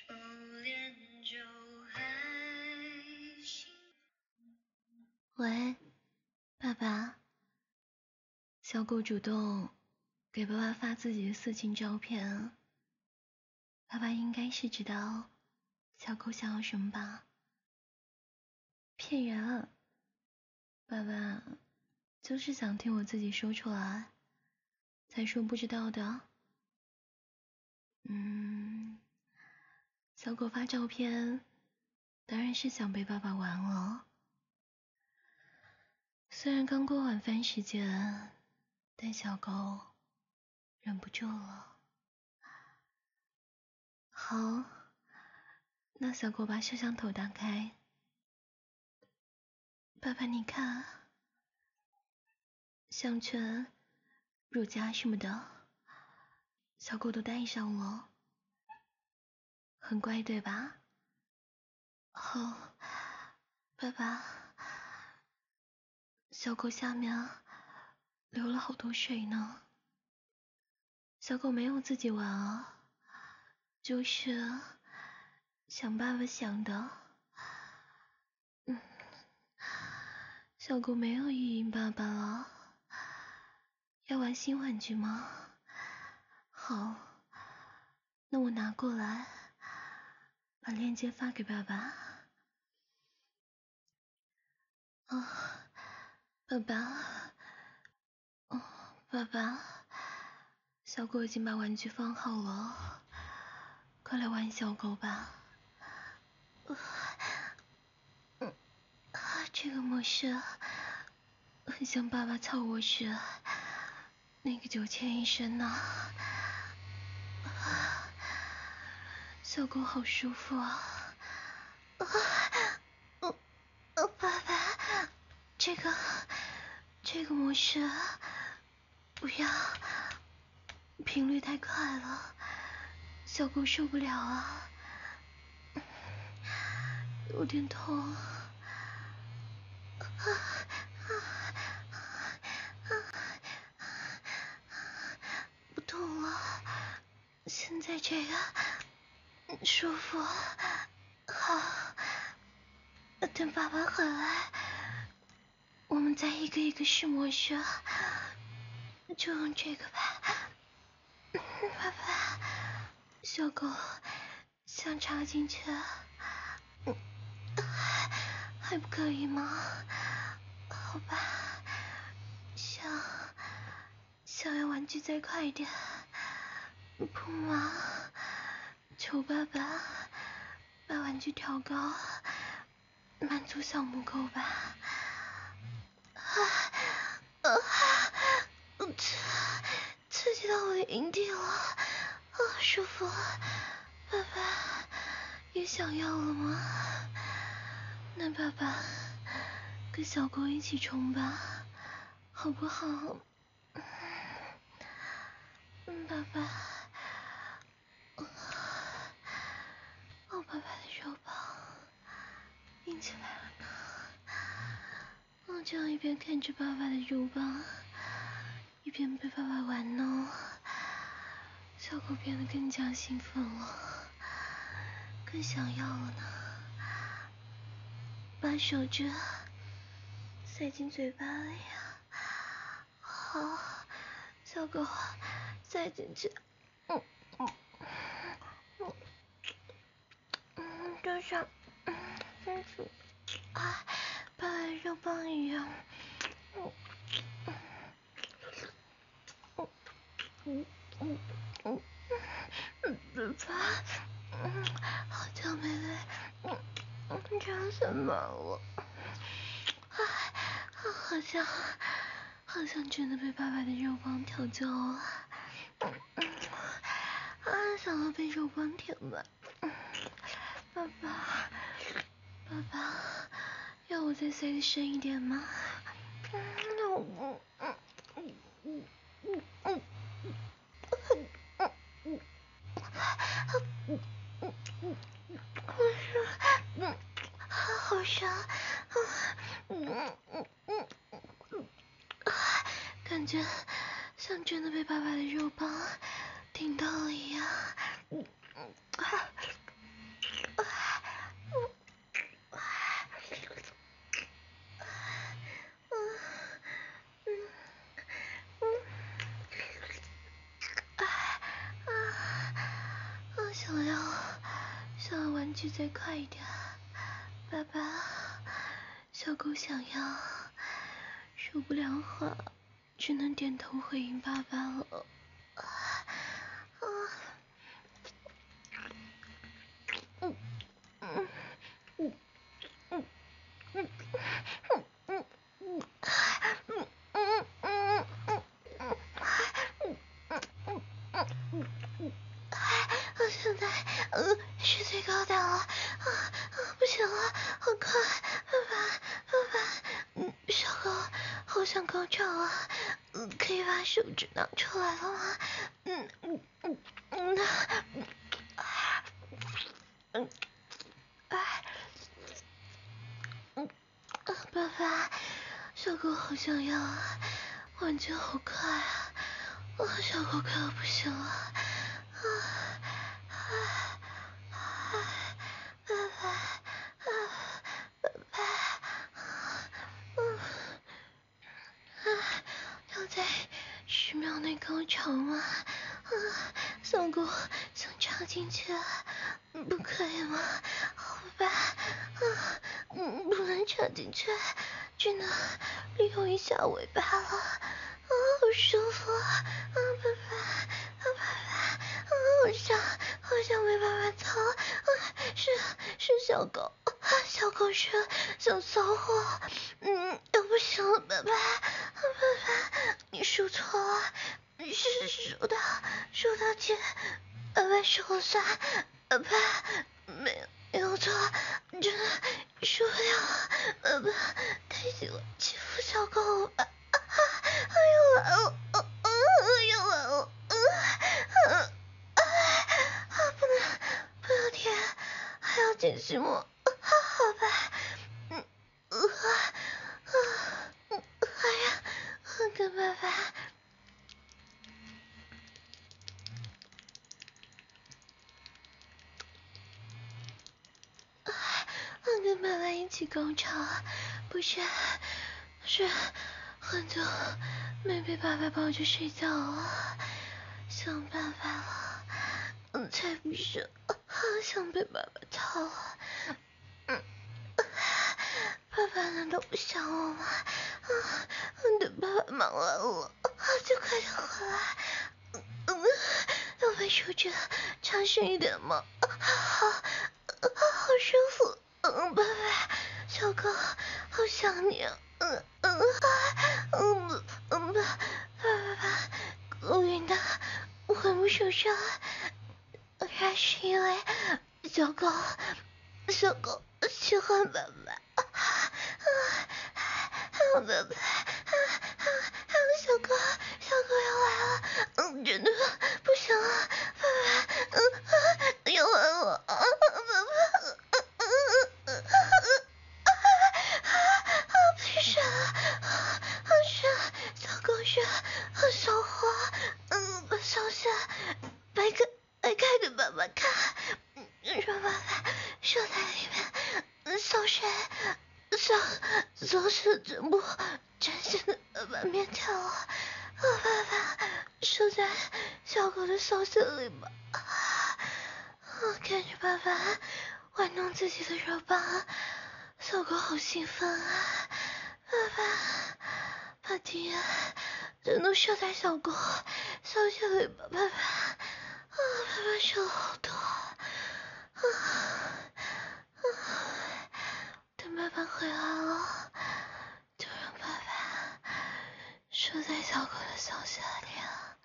喂，爸爸。小狗主动给爸爸发自己的色情照片，爸爸应该是知道小狗想要什么吧？骗人，爸爸就是想听我自己说出来，才说不知道的。小狗发照片，当然是想被爸爸玩了。虽然刚过晚饭时间，但小狗忍不住了。好，那小狗把摄像头打开。爸爸你看，项圈、乳夹什么的，小狗都戴上了，很乖对吧？好，爸爸，小狗下面流了好多水呢。小狗没有自己玩啊，就是想爸爸想的。小狗没有意淫爸爸了，要玩新玩具吗？好，那我拿过来，把链接发给爸爸。爸爸，爸爸，小狗已经把玩具放好了，快来玩小狗吧。这个模式很像爸爸操我时那个9千一声呢。小狗好舒服啊。爸爸，这个模式不要，频率太快了，小狗受不了啊，有点痛。不痛了，现在这个舒服。好，等爸爸回来，我们再一个一个试模式，就用这个吧。爸爸，小狗想插进去，还不可以吗？好吧，想要玩具再快一点。不嘛，求爸爸把玩具调高，满足小母狗吧。刺激到我的阴蒂了，舒服。爸爸也想要了吗？那爸爸跟小狗一起冲吧，好不好？爸爸，爸爸的肉棒硬起来了呢。我就一边看着爸爸的肉棒，一边被爸爸玩弄，小狗变得更加兴奋了，更想要了呢。把手指塞进嘴巴里，好，小狗塞进去，就像爸爸的肉棒一样。爸，好久没来，这样怎么了？好像真的被爸爸的肉棒调教了。想要被肉棒舔吧。爸爸，要我再塞得深一点吗？好深，感觉像真的被爸爸的肉棒顶到了一样。 要玩具再快一点，爸爸。小狗想要，说不了话，只能点头回应爸爸了。现在是最高点了，不行了，好快，爸爸，小狗好想高潮啊，可以把手指拿出来了吗？爸爸，小狗好想要啊，玩具好快啊，小狗快要不行了。要在10秒内高潮吗？小狗想插进去，不可以吗？好吧，不能插进去，只能利用一下尾巴了。好舒服，爸爸，好想被爸爸操，是小狗，小狗是想骚货，要不行了，爸爸，你说错了，是数到10，爸爸说了算，爸爸没有错，真的受不了了，爸爸太喜欢欺负小狗了吧，又来了，又来了，不能停，还要继续吗？好吧，跟爸爸。跟爸爸一起高潮，不是很久没被爸爸抱着睡觉了，想爸爸了，才不是，想被爸爸操了，爸爸难道不想我吗？等爸爸忙完了，就快点回来，要把手指插深一点吗？好舒服。爸爸，小狗，好想你，爸，我晕的魂不守舍，还是因为小狗喜欢爸爸，爸爸，小狗要来了，真的不行了，爸爸，要来了，爸爸。小狗是小花，把小雪掰开给爸爸看，让爸爸射在里面，小雪全部展现在爸爸面前了，爸爸射在小狗的小雪里吧，看着爸爸玩弄自己的肉棒，小狗好兴奋啊，爸爸。把精液全都射在小狗小雪里吧，爸爸，爸爸射了好多，等爸爸回来了，就让爸爸射在小狗的小雪里啊。